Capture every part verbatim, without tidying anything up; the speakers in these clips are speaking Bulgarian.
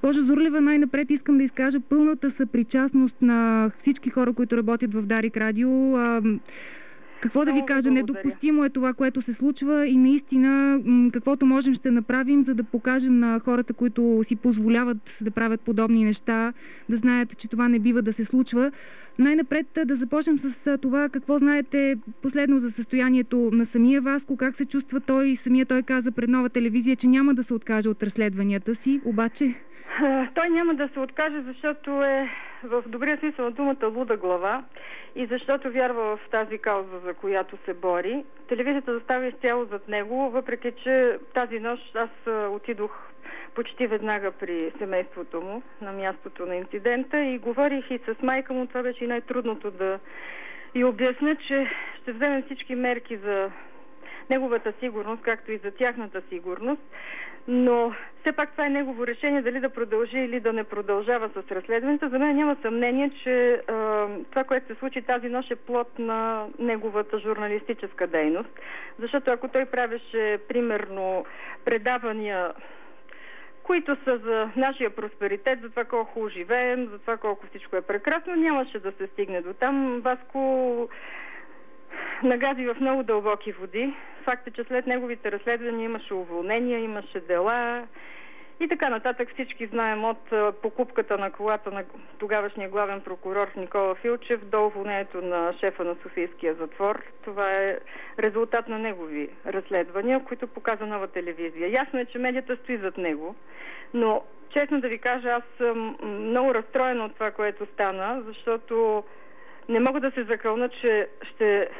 Госпожо Зурлева, най-напред искам да изкажа пълната съпричастност на всички хора, които работят в Дарик Радио. Какво да ви кажа, недопустимо е това, което се случва и наистина каквото можем ще направим, за да покажем на хората, които си позволяват да правят подобни неща, да знаят, че това не бива да се случва. Най-напред да започнем с това, какво знаете последно за състоянието на самия Васко, как се чувства той. Самия той каза пред Нова телевизия, че няма да се откаже от разследванията си, обаче... Той няма да се откаже, защото е в добрия смисъл на думата луда глава и защото вярва в тази кауза, за която се бори. Телевизията застава изцяло зад него, въпреки че тази нощ аз отидох почти веднага при семейството му на мястото на инцидента и говорих и с майка му. Това беше и най-трудното да и обясня, че ще вземем всички мерки за неговата сигурност, както и за тяхната сигурност, но все пак това е негово решение дали да продължи или да не продължава с разследването. За мен няма съмнение, че е, това, което се случи тази нощ, е плод на неговата журналистическа дейност, защото ако той правеше примерно предавания, които са за нашия просперитет, за това колко хубаво живеем, за това колко всичко е прекрасно, нямаше да се стигне до там. Васко нагази в много дълбоки води. Факт е, че след неговите разследвания имаше уволнения, имаше дела и така нататък. Всички знаем от покупката на колата на тогавашния главен прокурор Никола Филчев до уволнението на шефа на Софийския затвор. Това е резултат на негови разследвания, които показа Нова телевизия. Ясно е, че медията стои зад него, но честно да ви кажа, аз съм много разстроена от това, което стана, защото не мога да се закълна, че ще,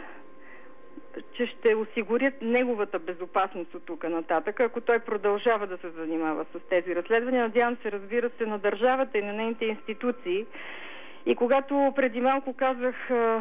че ще осигурят неговата безопасност от тук нататък, ако той продължава да се занимава с тези разследвания. Надявам се, разбира се, на държавата и на нейните институции. И когато преди малко казах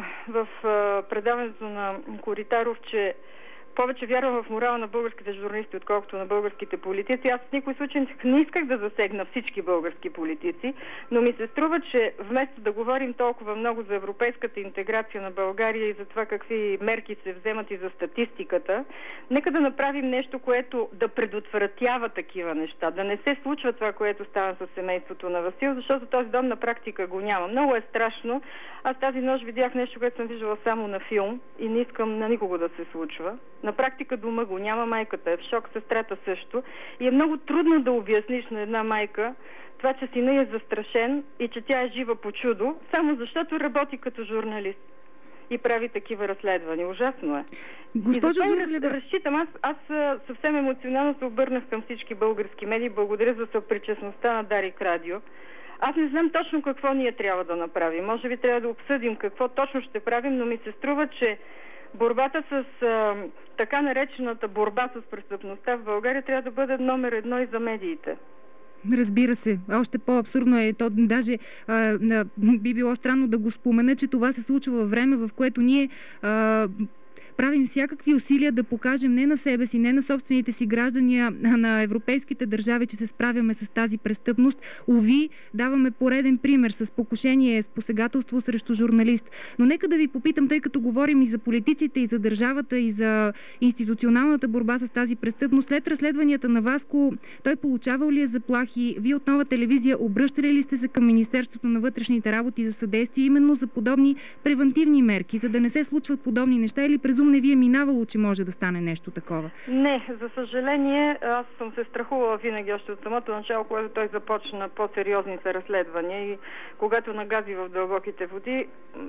в предаването на Коритаров, че повече вярвам в морала на българските журналисти, отколкото на българските политици. Аз в никой случай не исках да засегна всички български политици, но ми се струва, че вместо да говорим толкова много за европейската интеграция на България и за това какви мерки се вземат и за статистиката, нека да направим нещо, което да предотвратява такива неща, да не се случва това, което става с семейството на Васил, защото този дом на практика го няма. Много е страшно. Аз тази нощ видях нещо, което съм виждала само на филм и не искам на никого да се случва. На практика дома го няма, майката е в шок, сестрата също. И е много трудно да обясниш на една майка това, че сина е застрашен и че тя е жива по чудо, само защото работи като журналист и прави такива разследвания. Ужасно е. Госпожо и затова разчитам. Аз, аз съвсем емоционално се обърнах към всички български медии. Благодаря за съпричастността на Дарик Радио. Аз не знам точно какво ние трябва да направим. Може би трябва да обсъдим какво точно ще правим, но ми се струва, че борбата с а, така наречената борба с престъпността в България трябва да бъде номер едно и за медиите. Разбира се. Още по-абсурдно е то, даже а, би било странно да го спомена, че това се случва във време, в което ние а, правим всякакви усилия да покажем не на себе си, не на собствените си граждани, а на европейските държави, че се справяме с тази престъпност. Уви, даваме пореден пример с покушение, с посегателство срещу журналист. Но нека да ви попитам, тъй като говорим и за политиците, и за държавата, и за институционалната борба с тази престъпност. След разследванията на Васко, той получавал ли е заплахи? Вие от Нова телевизия обръщали ли сте се към Министерството на вътрешните работи за съдействие именно за подобни превантивни мерки, за да не се случват подобни неща, или презумно не ви е минавало, че може да стане нещо такова? Не, за съжаление, аз съм се страхувала винаги още от самото начало, когато той започна по-сериозните разследвания и когато нагази в дълбоките води,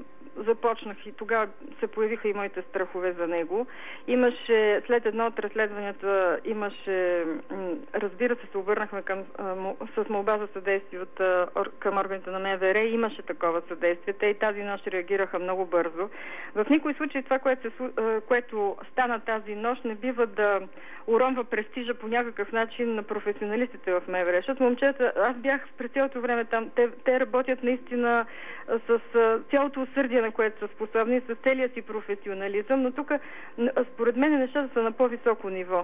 започнах и тогава се появиха и моите страхове за него. Имаше, след едно от разследванията, имаше, разбира се, се обърнахме към, с молба за съдействие от, към органите на МВР, имаше такова съдействие. Те и тази нощ реагираха много бързо. В никой случай това, което, се, което стана тази нощ, не бива да уронва престижа по някакъв начин на професионалистите в МВР. Защото момчета, аз бях през цялото време там, те, те работят наистина с цялото усърдие, на което са способни, с целия си професионализъм, но тук според мен нещата са на по-високо ниво.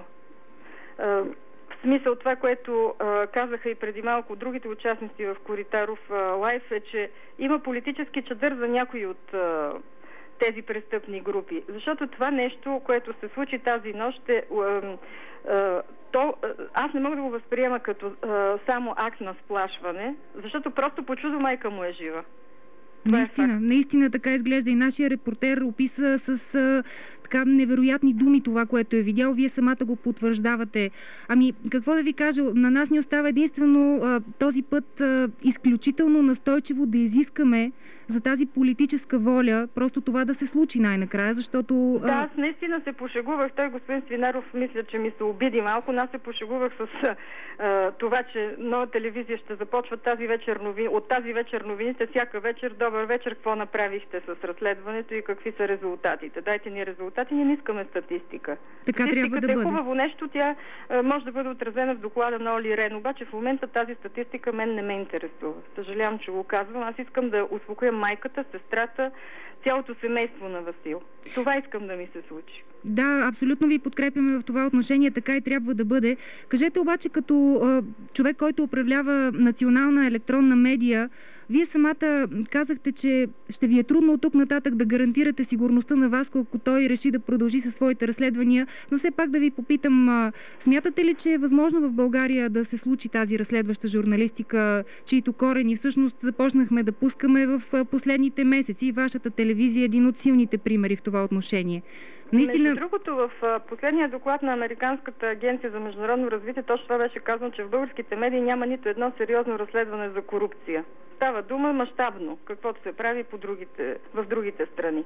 В смисъл това, което казаха и преди малко другите участници в Коритаров лайф, е, че има политически чадър за някои от тези престъпни групи. Защото това нещо, което се случи тази нощ, е, то аз не мога да го възприема като а, само акт на сплашване, защото просто по чудо майка му е жива. Това Наистина, е наистина така изглежда и нашия репортер описа с а, така невероятни думи това, което е видял. Вие самата го потвърждавате. Ами, какво да ви кажа, на нас ни остава единствено а, този път а, изключително настойчиво да изискаме за тази политическа воля, просто това да се случи най-накрая, защото... А... Да, аз наистина се пошегувах. Той, господин Свинаров, мисля, че ми се обиди малко, но аз се пошегувах с а, това, че нова телевизия ще започва тази вечер новини, от тази вечер новините, всяка вечер, добър вечер, какво направихте с разследването и какви са резултатите. Дайте ни резултати, ние не искаме статистика. Така трябва да бъде. Статистиката е хубаво нещо, тя а, може да бъде отразена в доклада на Оли Рен, обаче в момента тази статистика мен не ме интересува. Съжалявам, че го казвам. Аз искам да успокоя майката, сестрата, цялото семейство на Васил. Това искам да ми се случи. Да, абсолютно ви подкрепяме в това отношение, така и трябва да бъде. Кажете обаче, като а, човек, който управлява национална електронна медия, вие самата казахте, че ще ви е трудно от тук нататък да гарантирате сигурността на Васко, ако той реши да продължи със своите разследвания, но все пак да ви попитам, а, смятате ли, че е възможно в България да се случи тази разследваща журналистика, чието корени всъщност започнахме да пускаме в последните месеци и вашата телевизия е един от силните примери в това отношение? Наистина... Между другото, в последния доклад на Американската агенция за международно развитие точно това беше казано, че в българските медии няма нито едно сериозно разследване за корупция. Става дума мащабно, каквото се прави по другите, в другите страни.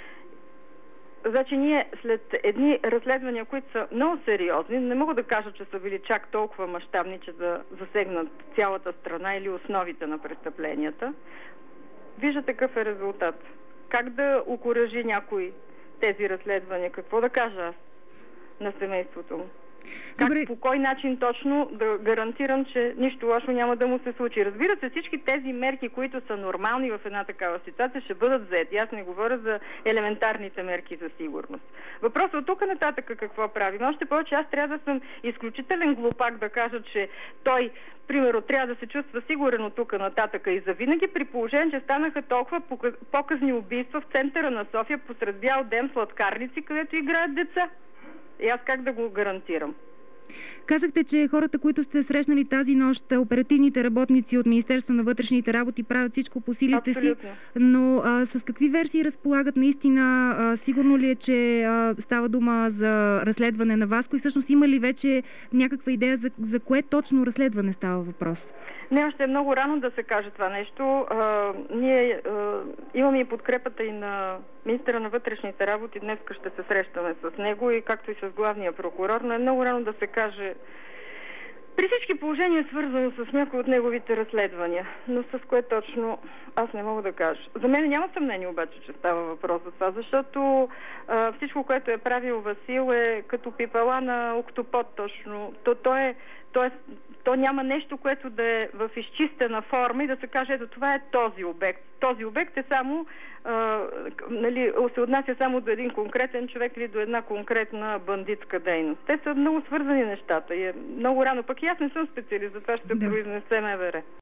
Значи ние след едни разследвания, които са много сериозни, не мога да кажа, че са били чак толкова мащабни, че да засегнат цялата страна или основите на престъпленията, виждате какъв е резултат. Как да окуражи някой тези разследвания? Какво да кажа аз на семейството му? Как, Добре. по кой начин точно да гарантирам, че нищо лошо няма да му се случи? Разбира се, всички тези мерки, които са нормални в една такава ситуация, ще бъдат взети. Аз не говоря за елементарните мерки за сигурност. Въпросът от тук нататък какво правим? Още повече аз трябва да съм изключителен глупак да кажа, че той, примерно, трябва да се чувства сигурен от тук нататък и завинаги, при положение, че станаха толкова показни убийства в центъра на София посред бял ден в сладкарници, където играят деца. И аз как да го гарантирам? Казахте, че хората, които сте срещнали тази нощ, оперативните работници от Министерството на вътрешните работи правят всичко по силите Абсолютно. си, но а, с какви версии разполагат наистина? А, сигурно ли е, че а, става дума за разследване на Васко и всъщност има ли вече някаква идея за, за кое точно разследване става въпрос? Не, още е много рано да се каже това нещо. А, ние а, имаме и подкрепата и на министъра на вътрешните работи. Днес ще се срещаме с него и както и с главния прокурор, но е много рано да се каже при всички положения свързано с някои от неговите разследвания. Но с кое точно аз не мога да кажа. За мен няма съмнение обаче, че става въпрос за това, защото а, всичко, което е правил Васил е като пипала на октопод точно. То, то е Тоест, то няма нещо, което да е в изчистена форма и да се каже, ето това е този обект. Този обект е само, а, нали, се отнася само до един конкретен човек или до една конкретна бандитска дейност. Те са много свързани нещата и е много рано. Пък и аз не съм специалист, затова ще да. произнесе МВР.